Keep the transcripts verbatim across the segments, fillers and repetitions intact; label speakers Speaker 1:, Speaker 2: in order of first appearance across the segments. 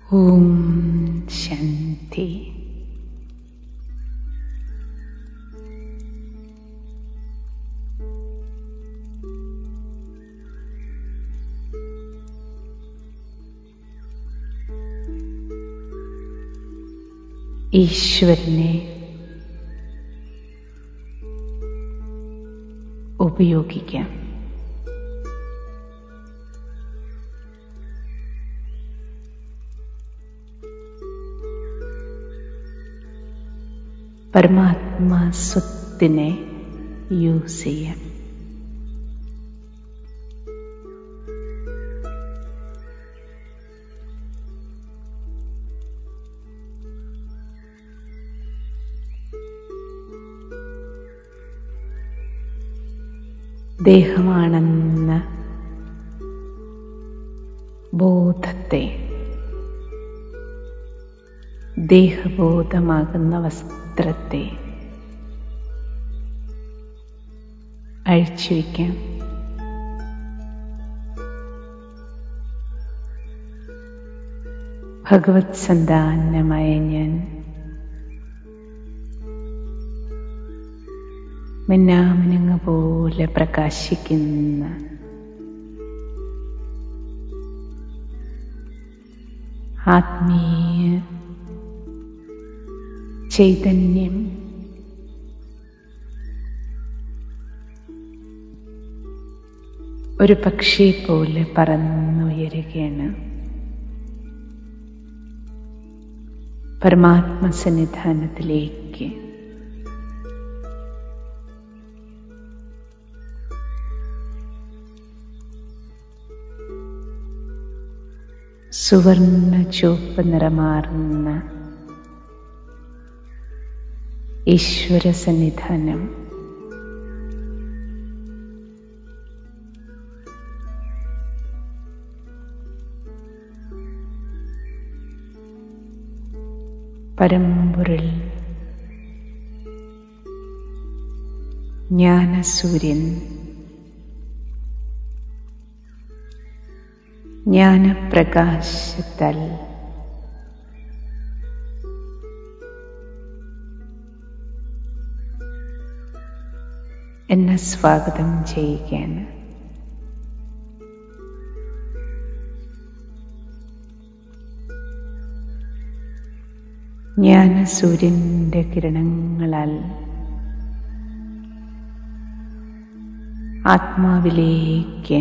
Speaker 1: ഓം ശാന്തി. ഈശ്വരനെ ഉപയോഗിക്കാം. പരമാത്മാ സ്വത്തിനെ യൂസ് ചെയ്യാം. ദേഹമാണെന്ന ബോധത്തെ ദേഹബോധമാകുന്ന വസ്ത്രത്തെ അഴിച്ചുവയ്ക്കാം. ഭഗവത് സന്താനമായ ഞാൻ മിന്നാമിനുങ്ങ പോലെ പ്രകാശിക്കുന്ന ആത്മീയ ചൈതന്യം ഒരു പക്ഷിയെ പോലെ പറന്നുയരുകയാണ്. പരമാത്മസന്നിധാനത്തിലേക്ക് സുവർണ ചുവപ്പ് നിറമാർന്ന ഈശ്വര സന്നിധാനം പരമ്പൊരുൾ ജ്ഞാനസൂര്യൻ ജ്ഞാനപ്രകാശത്താൽ എന്നെ സ്വാഗതം ചെയ്യുകയാണ്. ജ്ഞാനസൂര്യന്റെ കിരണങ്ങളാൽ ആത്മാവിലേക്ക്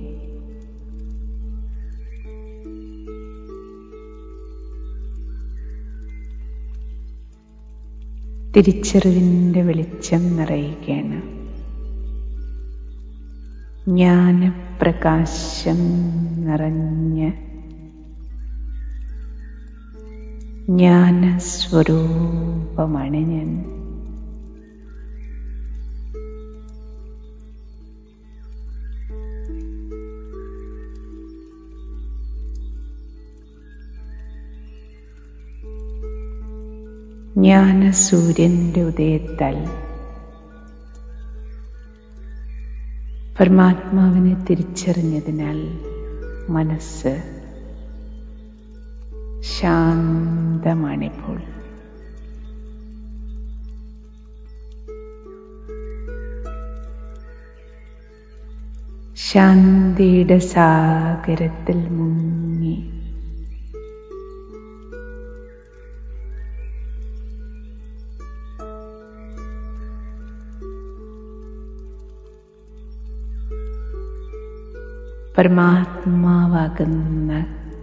Speaker 1: തിരിച്ചറിവിൻ്റെ വെളിച്ചം നിറയുകയാണ്. ജ്ഞാനപ്രകാശം നിറഞ്ഞ ജ്ഞാനസ്വരൂപമാണ് ഞാൻ. ജ്ഞാനസൂര്യന്റെ ഉദയത്താൽ പരമാത്മാവിനെ തിരിച്ചറിഞ്ഞതിനാൽ മനസ്സ് ശാന്തമാണിപ്പോൾ. ശാന്തിയുടെ സാഗരത്തിൽ മുങ്ങി പരമാത്മാവാകുന്ന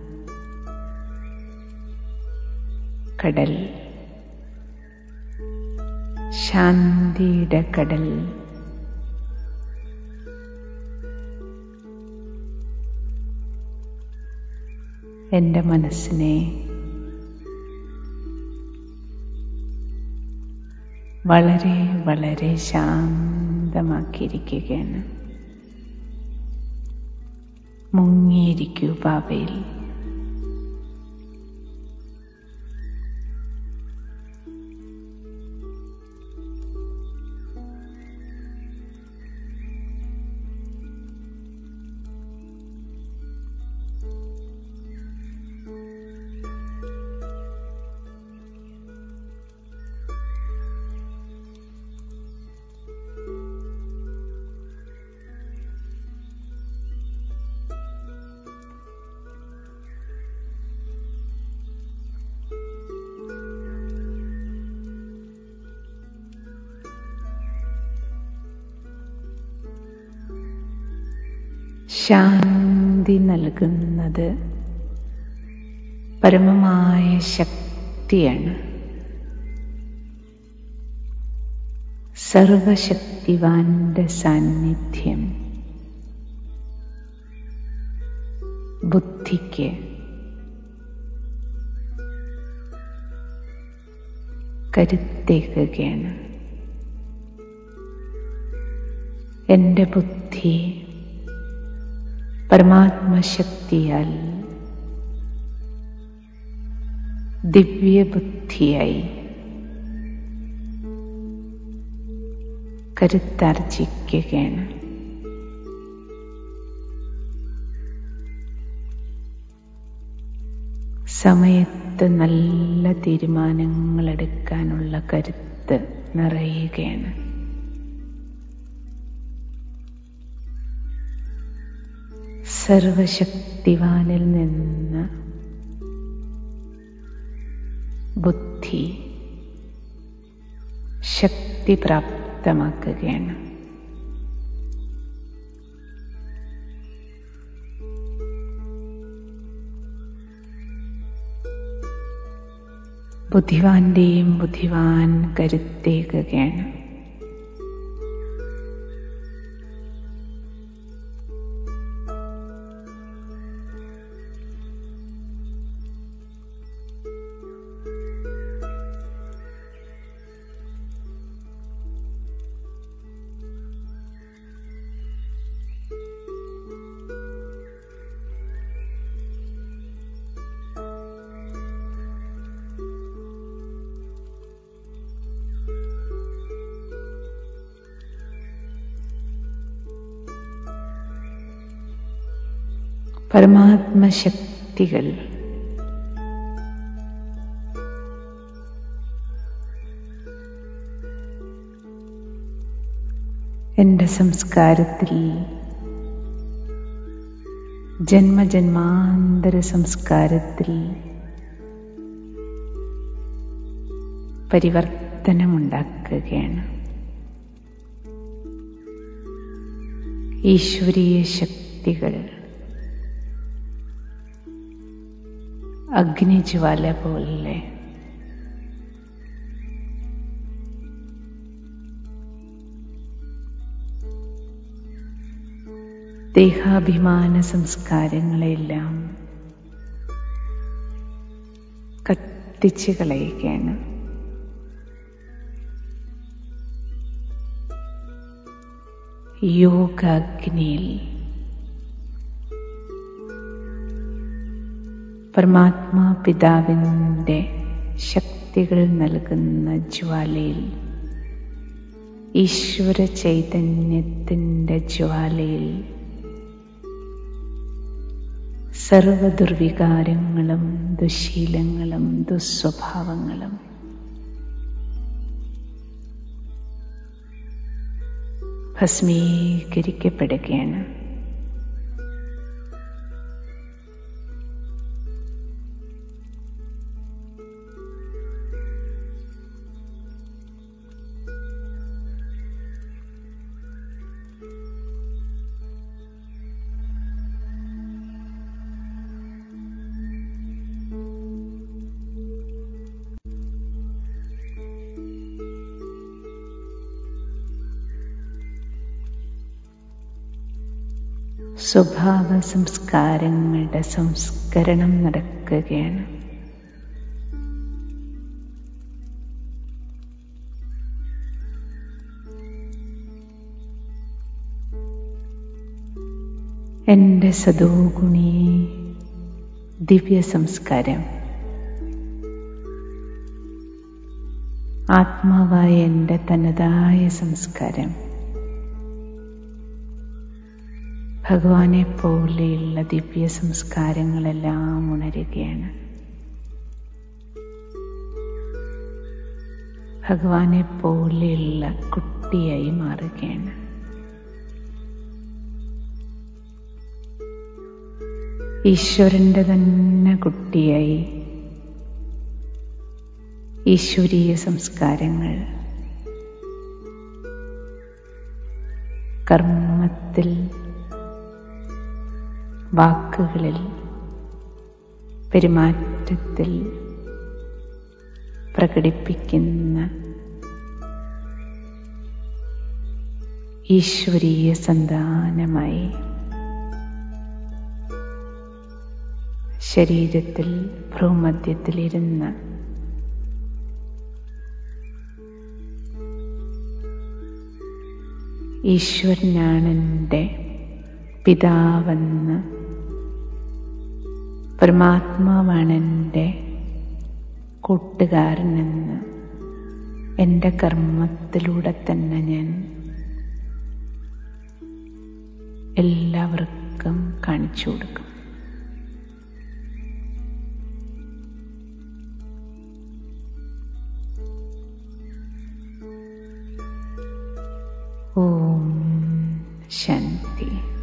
Speaker 1: കടൽ, ശാന്തിയുടെ കടൽ എൻ്റെ മനസ്സിനെ വളരെ വളരെ ശാന്തമാക്കിയിരിക്കുകയാണ്. മുങ്ങിയിരിക്കൂ ബാബയിൽ. ശാന്തി നൽകുന്നത് പരമമായ ശക്തിയാണ്. സർവശക്തിവാന്റെ സാന്നിധ്യം ബുദ്ധിക്ക് കരുത്തേകുകയാണ്. എൻ്റെ ബുദ്ധി പരമാത്മശക്തിയാൽ ദിവ്യബുദ്ധിയായി കരുത്താർജിക്കുകയാണ്. സമയത്ത് നല്ല തീരുമാനങ്ങൾ എടുക്കാനുള്ള കരുത്ത് നിറയുകയാണ്. സർവശക്തിവാനിൽ നിന്ന് ബുദ്ധി ശക്തി പ്രാപ്തമാക്കുകയാണ്. ബുദ്ധിവാന്റെയും ബുദ്ധിവാൻ കരുത്തേകുകയാണ്. പരമാത്മശക്തികൾ എൻ്റെ സംസ്കാരത്തിൽ ജന്മജന്മാന്തര സംസ്കാരത്തിൽ പരിവർത്തനമുണ്ടാക്കുകയാണ്. ഈശ്വരീയ ശക്തികൾ അഗ്നിജ്വാല പോലെ ദേഹാഭിമാന സംസ്കാരങ്ങളെല്ലാം കത്തിച്ച് കളയുകയാണ്. യോഗാഗ്നിയിൽ പരമാത്മാ പിതാവിൻ്റെ ശക്തികൾ നൽകുന്ന ജ്വാലയിൽ, ഈശ്വര ചൈതന്യത്തിൻ്റെ ജ്വാലയിൽ സർവദുർവികാരങ്ങളും ദുശീലങ്ങളും ദുസ്വഭാവങ്ങളും ഭസ്മീകരിക്കപ്പെടുകയാണ്. സ്വഭാവ സംസ്കാരങ്ങളുടെ സംസ്കരണം നടക്കുകയാണ്. എൻ്റെ സദോഗുണി ദിവ്യ സംസ്കാരം ആത്മാവായ എൻ്റെ തനതായ സംസ്കാരം ഭഗവാനെ പോലെയുള്ള ദിവ്യ സംസ്കാരങ്ങളെല്ലാം ഉണരുകയാണ്. ഭഗവാനെ പോലെയുള്ള കുട്ടിയായി മാറുകയാണ്. ഈശ്വരൻ്റെ തന്നെ കുട്ടിയായി ഈശ്വരീയ സംസ്കാരങ്ങൾ കർമ്മത്തിൽ വാക്കുകളിൽ, പെരുമാറ്റത്തിൽ പ്രകടിപ്പിക്കുന്ന ഈശ്വരീയ സന്താനമായി ശരീരത്തിൽ ഭ്രൂമധ്യത്തിലിരുന്ന് ഈശ്വരനാണെൻ്റെ പിതാവെന്ന്, പരമാത്മാവാണെൻ്റെ കൂട്ടുകാരനെന്ന് എൻ്റെ കർമ്മത്തിലൂടെ തന്നെ ഞാൻ എല്ലാവർക്കും കാണിച്ചു കൊടുക്കും. ഓം ശാന്തി.